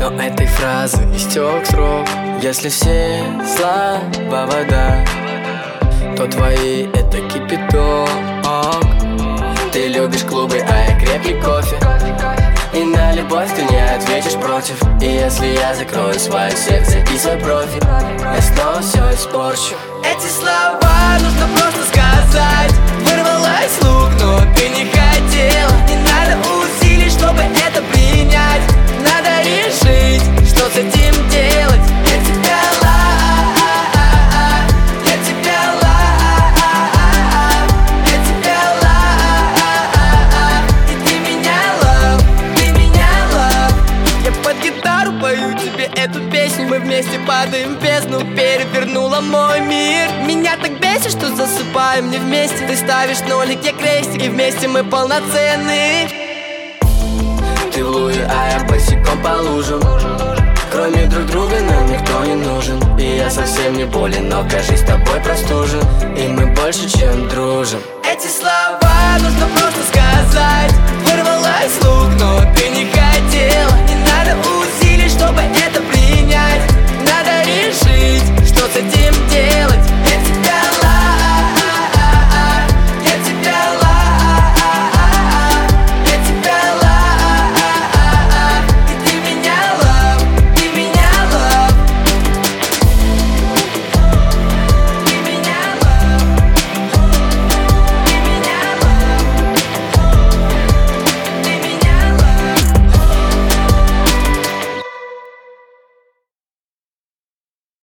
Но этой фразы истек срок. Если все слова вода, то твои это кипяток. Ты любишь клубы, а я крепкий кофе. И на любовь ты не ответишь против. И если я закрою свое сердце и свой профиль, я снова все испорчу. Эти слова нужно просто сказать. Вырвалась с рук, но ты не хотела. Не надо усилий, чтобы это принять. Надо решить, что с этим делать. Я тебя love, я тебя love, я тебя love. И ты меня love, ты меня love. Я под гитару пою тебе эту песню. Мы вместе падаем в бездну. Перевернула мой мир. Меня так бесит, что засыпаем не вместе. Ты ставишь нолик, я крестик, и вместе мы полноценны. Ты в луже, а я босиком по лужам. Кроме друг друга нам никто не нужен. И я совсем не болен, но кажись, с тобой простужен. И мы больше, чем дружим. Эти слова нужно просто сказать. Вырвалась с рук, но ты не хотела.